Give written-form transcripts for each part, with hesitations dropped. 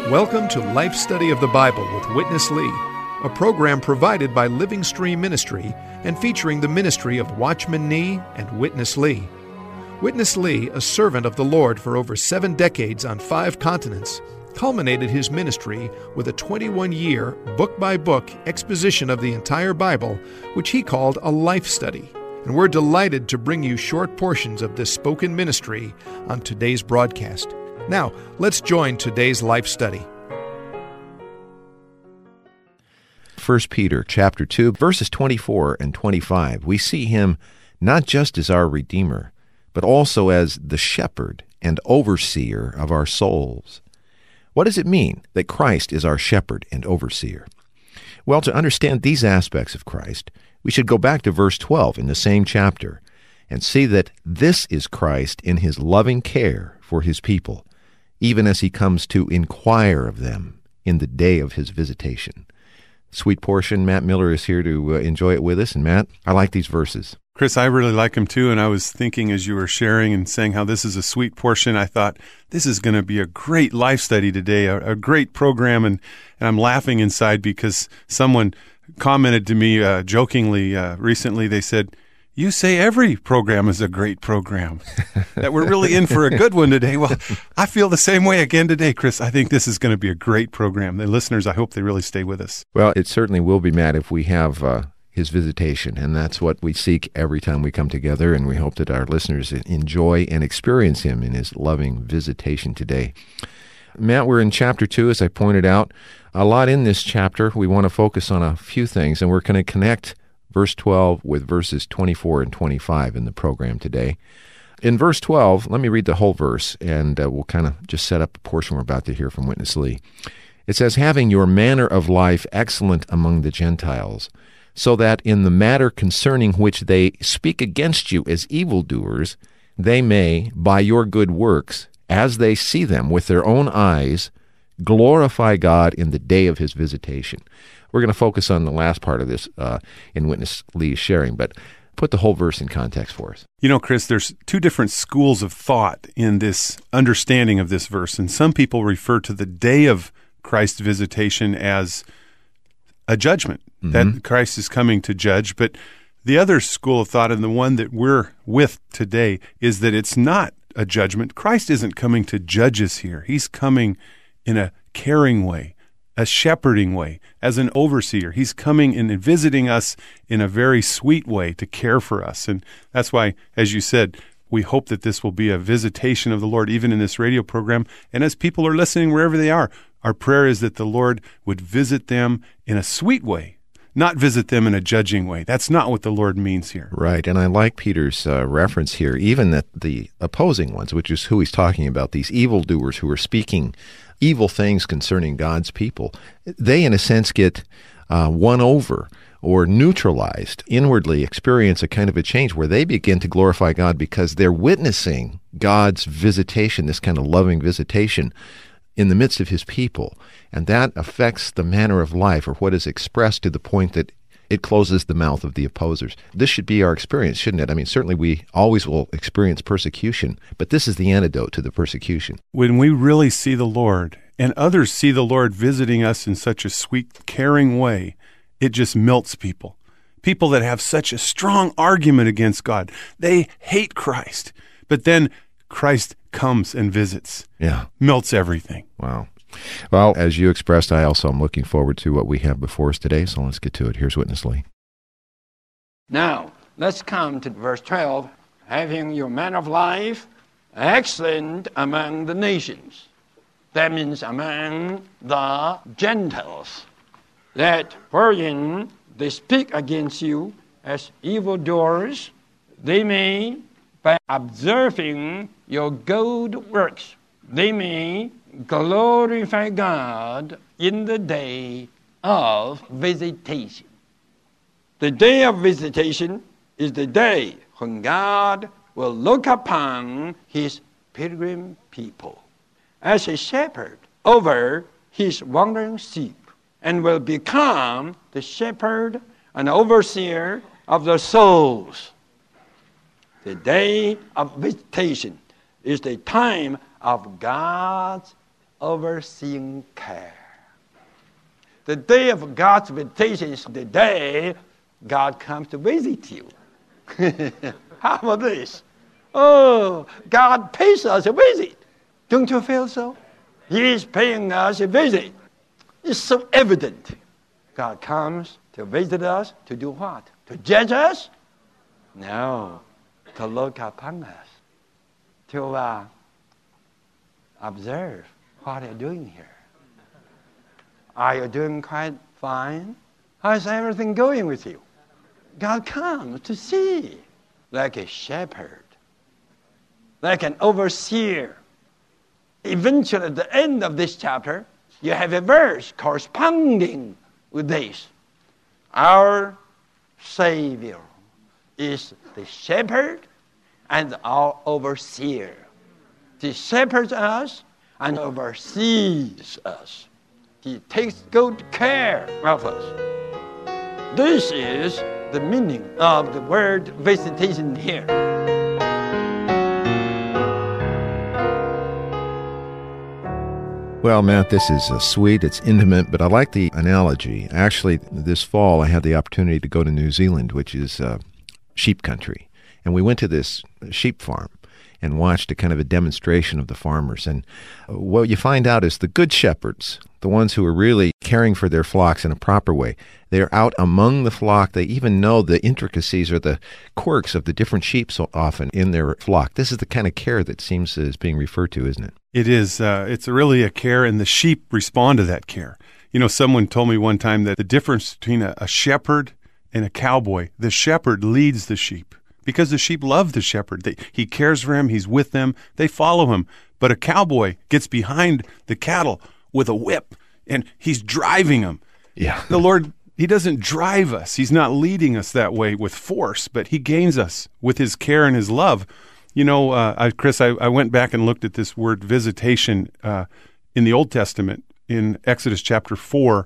Welcome to Life Study of the Bible with Witness Lee, a program provided by Living Stream Ministry and featuring the ministry of Watchman Nee and Witness Lee. Witness Lee, a servant of the Lord for over 7 decades on 5 continents, culminated his ministry with a 21-year, book-by-book exposition of the entire Bible, which he called a life study. And we're delighted to bring you short portions of this spoken ministry on today's broadcast. Now, let's join today's life study. 1 Peter chapter 2, verses 24 and 25, we see him not just as our Redeemer, but also as the shepherd and overseer of our souls. What does it mean that Christ is our shepherd and overseer? Well, to understand these aspects of Christ, we should go back to verse 12 in the same chapter and see that this is Christ in his loving care for his people, even as he comes to inquire of them in the day of his visitation. Sweet portion, Matt Miller is here to enjoy it with us. And Matt, I like these verses. Chris, I really like them too, and I was thinking as you were sharing and saying how this is a sweet portion, I thought this is going to be a great life study today, a great program, and I'm laughing inside because someone commented to me jokingly recently. They said, "You say every program is a great program, that we're really in for a good one today." Well, I feel the same way again today, Chris. I think this is going to be a great program. The listeners, I hope they really stay with us. Well, it certainly will be, Matt, if we have his visitation, and that's what we seek every time we come together, and we hope that our listeners enjoy and experience him in his loving visitation today. Matt, we're in chapter 2, as I pointed out. A lot in this chapter. We want to focus on a few things, and we're going to connect verse 12 with verses 24 and 25 in the program today. In verse 12, let me read the whole verse, and we'll kind of just set up a portion we're about to hear from Witness Lee. It says, "Having your manner of life excellent among the Gentiles, so that in the matter concerning which they speak against you as evildoers, they may, by your good works, as they see them with their own eyes, glorify God in the day of his visitation." We're going to focus on the last part of this in Witness Lee's sharing, but put the whole verse in context for us. You know, Chris, there's 2 different schools of thought in this understanding of this verse, and some people refer to the day of Christ's visitation as a judgment, that Christ is coming to judge. But the other school of thought, and the one that we're with today, is that it's not a judgment. Christ isn't coming to judge us here. He's coming in a caring way, a shepherding way, as an overseer. He's coming and visiting us in a very sweet way to care for us. And that's why, as you said, we hope that this will be a visitation of the Lord, even in this radio program. And as people are listening wherever they are, our prayer is that the Lord would visit them in a sweet way, not visit them in a judging way. That's not what the Lord means here. Right, and I like Peter's reference here, even that the opposing ones, which is who he's talking about, these evildoers who are speaking evil things concerning God's people, they in a sense get won over or neutralized, inwardly experience a kind of a change where they begin to glorify God because they're witnessing God's visitation, this kind of loving visitation in the midst of his people. And that affects the manner of life, or what is expressed, to the point that it closes the mouth of the opposers. This should be our experience, shouldn't it? I mean, certainly we always will experience persecution, but this is the antidote to the persecution. When we really see the Lord, and others see the Lord visiting us in such a sweet, caring way, it just melts people. People that have such a strong argument against God, they hate Christ, but then Christ comes and visits. Yeah. Melts everything. Wow. Well, as you expressed, I also am looking forward to what we have before us today, so let's get to it. Here's Witness Lee. Now, let's come to verse 12. "Having your manner of life excellent among the nations." That means among the Gentiles, that wherein they speak against you as evildoers, they may, by observing your good works, they may glorify God in the day of visitation. The day of visitation is the day when God will look upon his pilgrim people as a shepherd over his wandering sheep, and will become the shepherd and overseer of their souls. The day of visitation is the time of God's overseeing care. The day of God's visitation is the day God comes to visit you. How about this? Oh, God pays us a visit. Don't you feel so? He is paying us a visit. It's so evident. God comes to visit us to do what? To judge us? No, to look upon us, to observe what you're doing here. Are you doing quite fine? How's everything going with you? God comes to see, like a shepherd, like an overseer. Eventually, at the end of this chapter, you have a verse corresponding with this. Our Savior is the shepherd and our overseer. He shepherds us and oversees us. He takes good care of us. This is the meaning of the word visitation here. Well, Matt, this is sweet, it's intimate, but I like the analogy. Actually, this fall I had the opportunity to go to New Zealand, which is sheep country. And we went to this sheep farm and watched a kind of a demonstration of the farmers. And what you find out is the good shepherds, the ones who are really caring for their flocks in a proper way, they're out among the flock. They even know the intricacies or the quirks of the different sheep so often in their flock. This is the kind of care that seems is being referred to, isn't it? It is. It's really a care, and the sheep respond to that care. You know, someone told me one time that the difference between a shepherd and a cowboy, the shepherd leads the sheep because the sheep love the shepherd. He cares for him. He's with them. They follow him. But a cowboy gets behind the cattle with a whip, and he's driving them. Yeah. The Lord, he doesn't drive us. He's not leading us that way with force, but he gains us with his care and his love. You know, Chris, I went back and looked at this word visitation in the Old Testament. In Exodus chapter 4,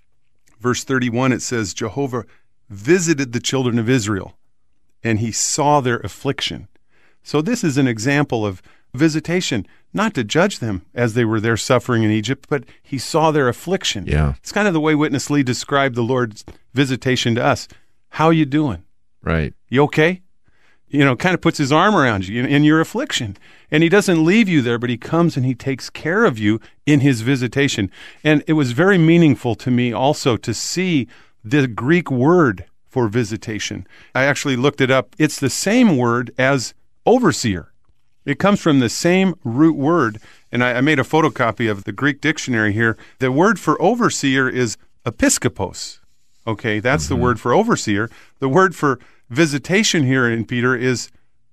verse 31, it says, Jehovah visited the children of Israel, and he saw their affliction. So this is an example of visitation, not to judge them as they were there suffering in Egypt, but he saw their affliction. Yeah. It's kind of the way Witness Lee described the Lord's visitation to us. How are you doing? Right. You okay? You know, kind of puts his arm around you in your affliction. And he doesn't leave you there, but he comes and he takes care of you in his visitation. And it was very meaningful to me also to see the Greek word for visitation. I actually looked it up. It's the same word as overseer. It comes from the same root word. And I made a photocopy of the Greek dictionary here. The word for overseer is episkopos. Okay, that's the word for overseer. The word for visitation here in Peter is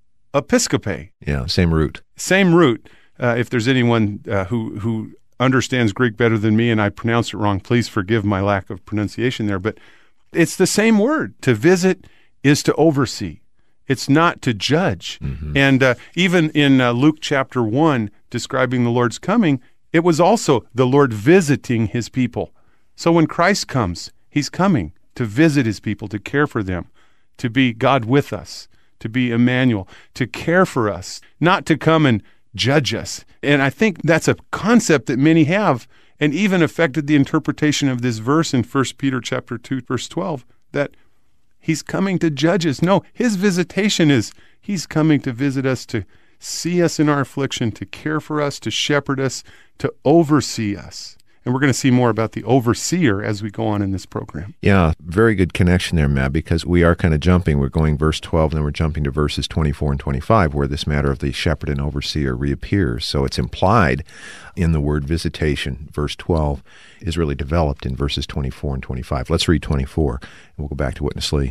episkope. Yeah, same root. Same root. If there's anyone who understands Greek better than me and I pronounce it wrong, please forgive my lack of pronunciation there. But it's the same word. To visit is to oversee. It's not to judge. Mm-hmm. And even in Luke chapter 1, describing the Lord's coming, it was also the Lord visiting his people. So when Christ comes, he's coming to visit his people, to care for them, to be God with us, to be Emmanuel, to care for us, not to come and judge us. And I think that's a concept that many have, and even affected the interpretation of this verse in 1 Peter chapter 2, verse 12, that he's coming to judge us. No, his visitation is he's coming to visit us, to see us in our affliction, to care for us, to shepherd us, to oversee us. And we're going to see more about the overseer as we go on in this program. Yeah, very good connection there, Matt, because we are kind of jumping. We're going verse 12, and then we're jumping to verses 24 and 25, where this matter of the shepherd and overseer reappears. So it's implied in the word visitation. Verse 12 is really developed in verses 24 and 25. Let's read 24, and we'll go back to Witness Lee.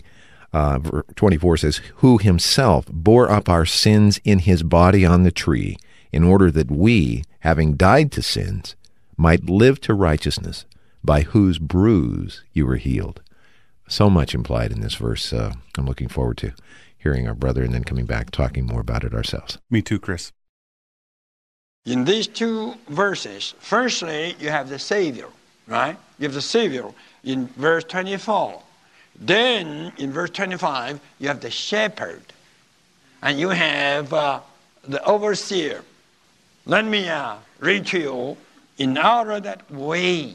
24 says, who himself bore up our sins in his body on the tree, in order that we, having died to sins, might live to righteousness, by whose bruise you were healed. So much implied in this verse. I'm looking forward to hearing our brother and then coming back talking more about it ourselves. Me too, Chris. In these two verses, firstly, you have the Savior, right? You have the Savior in verse 24. Then, in verse 25, you have the shepherd. And you have the overseer. Let me read to you In order that we,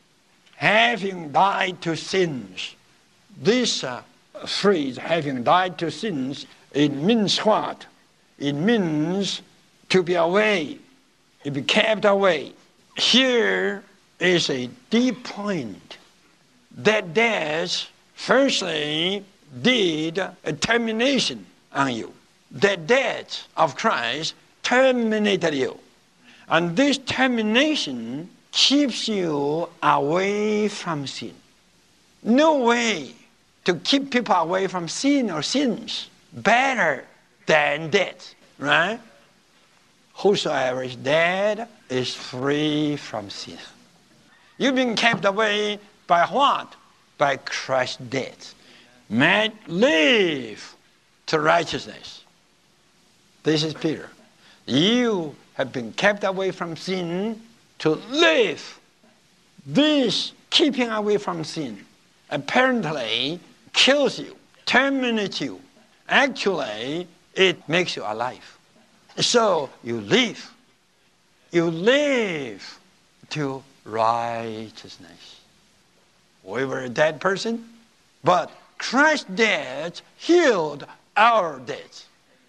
having died to sins, this phrase, having died to sins, it means what? It means to be away, to be kept away. Here is a deep point. That death, firstly, did a termination on you. The death of Christ terminated you. And this termination keeps you away from sin. No way to keep people away from sin or sins better than death, right? Whosoever is dead is free from sin. You've been kept away by what? By Christ's death. Man live to righteousness. This is Peter. You have been kept away from sin to live. This keeping away from sin apparently kills you, terminates you. Actually, it makes you alive. So you live. You live to righteousness. We were a dead person, but Christ's death healed our death.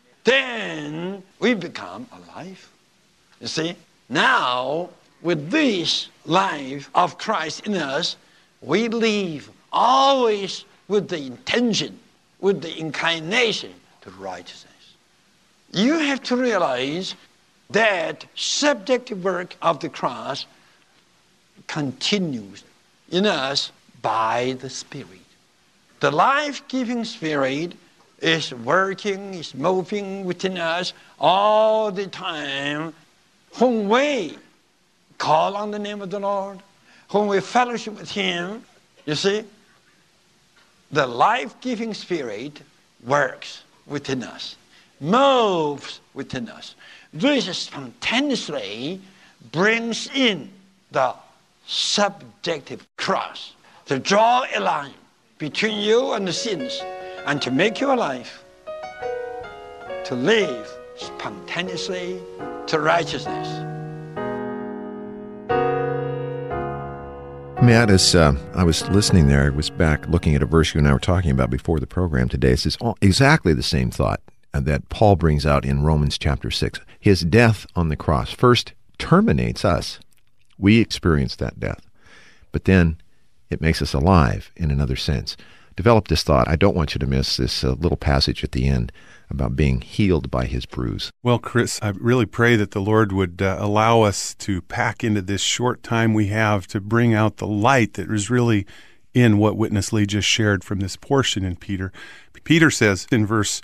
Then we become alive. You see, now with this life of Christ in us, we live always with the intention, with the inclination to righteousness. You have to realize that subjective work of the cross continues in us by the Spirit. The life-giving Spirit is working, is moving within us all the time. When we call on the name of the Lord, when we fellowship with Him, you see, the life-giving Spirit works within us, moves within us. This spontaneously brings in the subjective cross to draw a line between you and the sins and to make you alive, to live spontaneously to righteousness. Matt, as I was listening there, I was back looking at a verse you and I were talking about before the program today. It's exactly the same thought that Paul brings out in Romans chapter 6. His death on the cross first terminates us. We experience that death. But then it makes us alive in another sense. Develop this thought. I don't want you to miss this little passage at the end about being healed by His bruise. Well, Chris, I really pray that the Lord would allow us to pack into this short time we have to bring out the light that is really in what Witness Lee just shared from this portion in Peter. Peter says in verse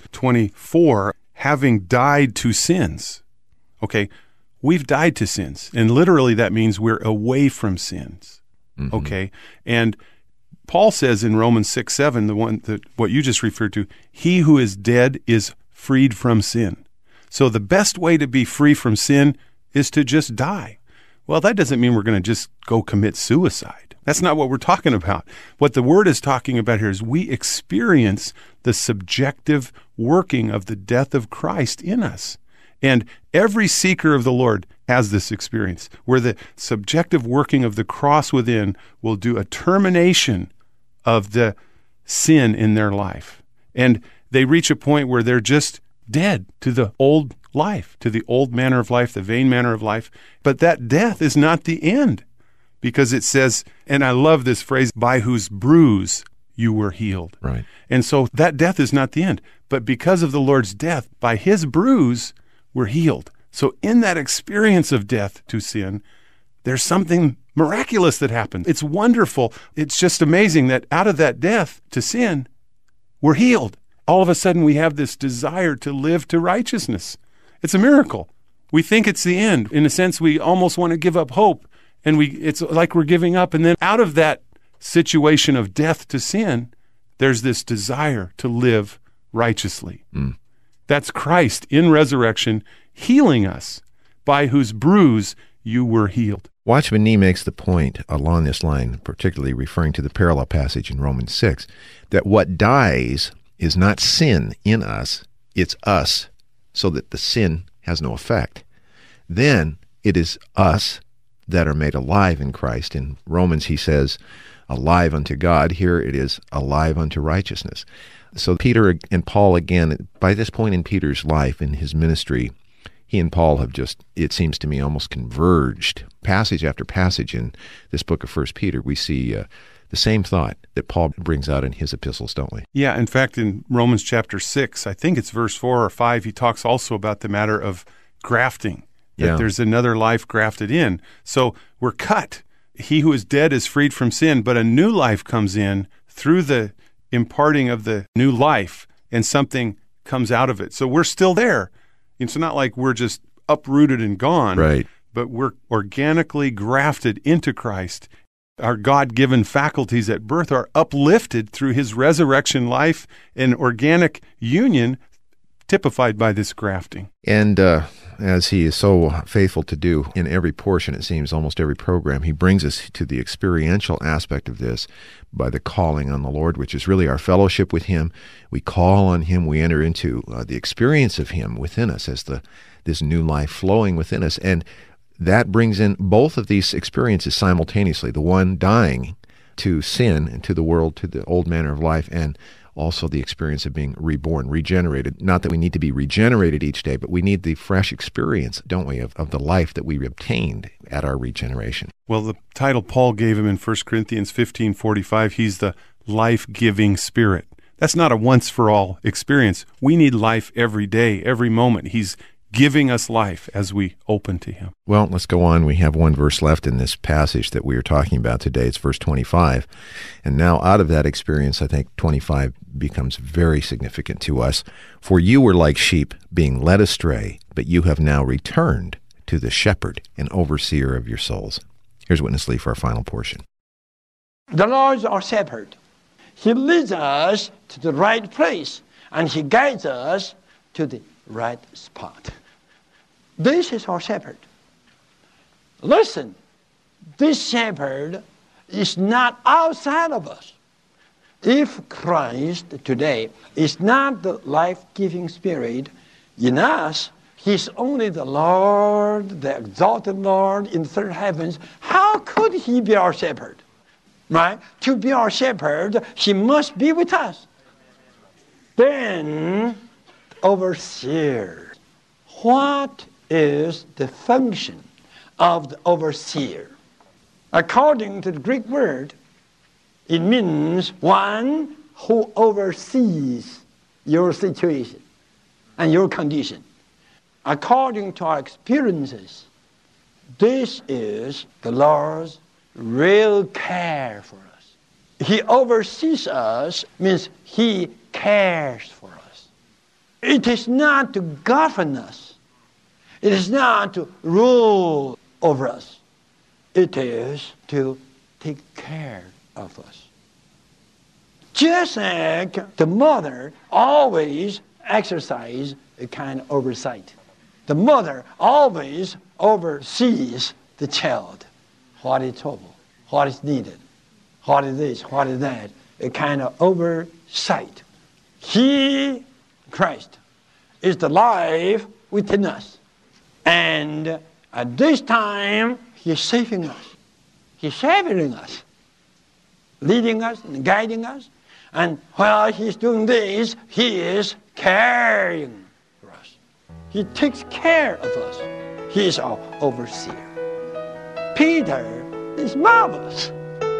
24, having died to sins. Okay, we've died to sins. And literally that means we're away from sins. Mm-hmm. Okay, and Paul says in Romans 6:7, the one that what you just referred to, he who is dead is freed from sin. So the best way to be free from sin is to just die. Well, that doesn't mean we're going to just go commit suicide. That's not what we're talking about. What the Word is talking about here is we experience the subjective working of the death of Christ in us. And every seeker of the Lord has this experience, where the subjective working of the cross within will do a termination of the sin in their life. And they reach a point where they're just dead to the old life, to the old manner of life, the vain manner of life. But that death is not the end, because it says, and I love this phrase, by whose bruise you were healed. Right. And so that death is not the end. But because of the Lord's death, by His bruise, we're healed. So in that experience of death to sin, there's something miraculous that happens. It's wonderful. It's just amazing that out of that death to sin, we're healed. All of a sudden we have this desire to live to righteousness. It's a miracle. We think it's the end. In a sense, we almost want to give up hope, and it's like we're giving up. And then out of that situation of death to sin, there's this desire to live righteously. Mm. That's Christ in resurrection healing us, by whose bruise you were healed. Watchman Nee makes the point along this line, particularly referring to the parallel passage in Romans 6, that what dies is not sin in us, it's us, so that the sin has no effect. Then it is us that are made alive in Christ. In Romans, he says, alive unto God. Here it is, alive unto righteousness. So Peter and Paul, again, by this point in Peter's life, in his ministry, he and Paul have just, it seems to me, almost converged. Passage after passage in this book of 1 Peter, we see the same thought that Paul brings out in his epistles, don't we? Yeah, in fact, in Romans chapter 6, I think it's verse 4 or 5, he talks also about the matter of grafting, that there's another life grafted in. So we're cut. He who is dead is freed from sin, but a new life comes in through the imparting of the new life, and something comes out of it. So we're still there. It's not like we're just uprooted and gone, right? But we're organically grafted into Christ. Our God-given faculties at birth are uplifted through his resurrection life and organic union typified by this grafting. And as he is so faithful to do in every portion, it seems, almost every program, he brings us to the experiential aspect of this by the calling on the Lord, which is really our fellowship with him. We call on him. We enter into the experience of him within us as this new life flowing within us. And that brings in both of these experiences simultaneously, the one dying to sin and to the world, to the old manner of life, and also the experience of being reborn, regenerated. Not that we need to be regenerated each day, but we need the fresh experience, don't we, of the life that we obtained at our regeneration. Well, the title Paul gave him in 1 Corinthians 15:45, he's the life-giving Spirit. That's not a once-for-all experience. We need life every day, every moment. He's giving us life as we open to him. Well, let's go on. We have one verse left in this passage that we are talking about today. It's verse 25. And now out of that experience, I think 25 becomes very significant to us. For you were like sheep being led astray, but you have now returned to the shepherd and overseer of your souls. Here's Witness Lee for our final portion. The Lord is our shepherd. He leads us to the right place, and he guides us to the right spot. This is our shepherd. Listen, this shepherd is not outside of us. If Christ today is not the life-giving Spirit in us, he's only the Lord, the exalted Lord in the third heavens, how could he be our shepherd? Right? To be our shepherd, he must be with us. Then, overseer. What is the function of the overseer? According to the Greek word, it means one who oversees your situation and your condition. According to our experiences, this is the Lord's real care for us. He oversees us means he cares for us. It is not to govern us. It is not to rule over us. It is to take care of us. Just like the mother always exercises a kind of oversight. The mother always oversees the child. What is trouble? What is needed? What is this? What is that? A kind of oversight. He, Christ, is the life within us. And at this time, he is saving us. He's shepherding us, leading us and guiding us. And while he's doing this, he is caring for us. He takes care of us. He is our overseer. Peter is marvelous.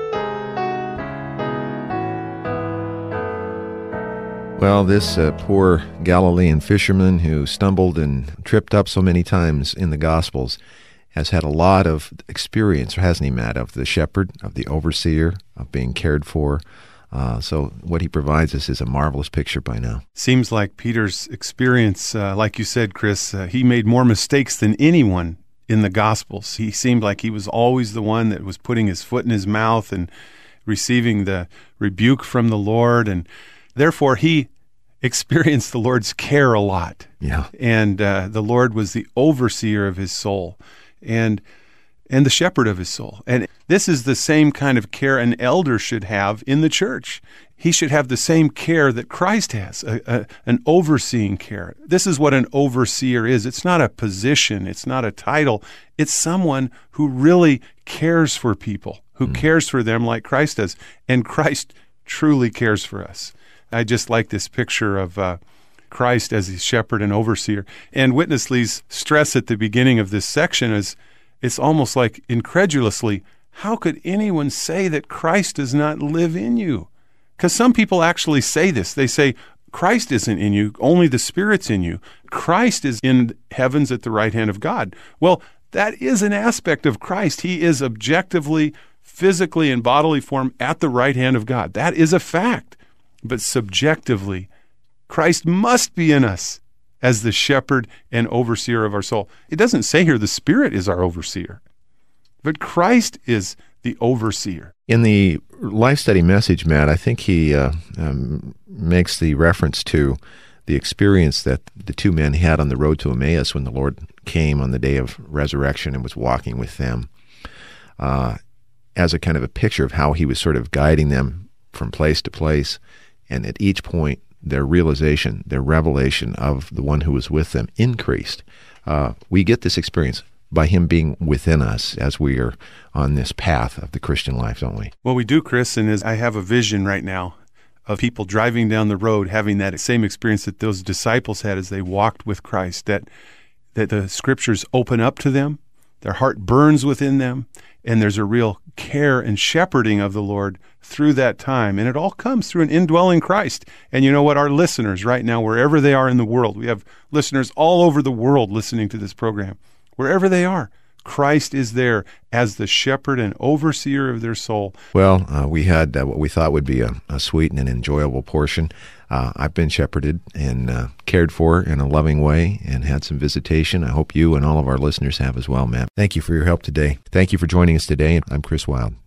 Well, this poor Galilean fisherman who stumbled and tripped up so many times in the Gospels has had a lot of experience, hasn't he, Matt, of the shepherd, of the overseer, of being cared for. So what he provides us is a marvelous picture by now. Seems like Peter's experience, like you said, Chris, he made more mistakes than anyone in the Gospels. He seemed like he was always the one that was putting his foot in his mouth and receiving the rebuke from the Lord, and therefore he experienced the Lord's care a lot. Yeah. And the Lord was the overseer of his soul. And and the shepherd of his soul. And this is the same kind of care an elder should have in the church. He should have the same care that Christ has, an overseeing care. This is what an overseer is. It's not a position. It's not a title. It's someone who really cares for people, who cares for them like Christ does. And Christ truly cares for us. I just like this picture of Christ as his shepherd and overseer. And Witness Lee's stress at the beginning of this section is, it's almost like incredulously, how could anyone say that Christ does not live in you? Because some people actually say this. They say, Christ isn't in you, only the Spirit's in you. Christ is in heavens at the right hand of God. Well, that is an aspect of Christ. He is objectively, physically, in bodily form at the right hand of God. That is a fact. But subjectively, Christ must be in us as the shepherd and overseer of our soul. It doesn't say here the Spirit is our overseer, but Christ is the overseer. In the Life Study message, Matt, I think he makes the reference to the experience that the two men had on the road to Emmaus when the Lord came on the day of resurrection and was walking with them, as a kind of a picture of how he was sort of guiding them from place to place, and at each point their realization, their revelation of the one who was with them increased. We get this experience by him being within us as we are on this path of the Christian life, don't we? Well, we do, Chris, and I have a vision right now of people driving down the road having that same experience that those disciples had as they walked with Christ, that the Scriptures open up to them, their heart burns within them, and there's a real care and shepherding of the Lord through that time. And it all comes through an indwelling Christ. And you know what? Our listeners right now, wherever they are in the world, we have listeners all over the world listening to this program. Wherever they are, Christ is there as the shepherd and overseer of their soul. Well, we had what we thought would be a sweet and an enjoyable portion. I've been shepherded and cared for in a loving way and had some visitation. I hope you and all of our listeners have as well, Matt. Thank you for your help today. Thank you for joining us today. I'm Chris Wilde.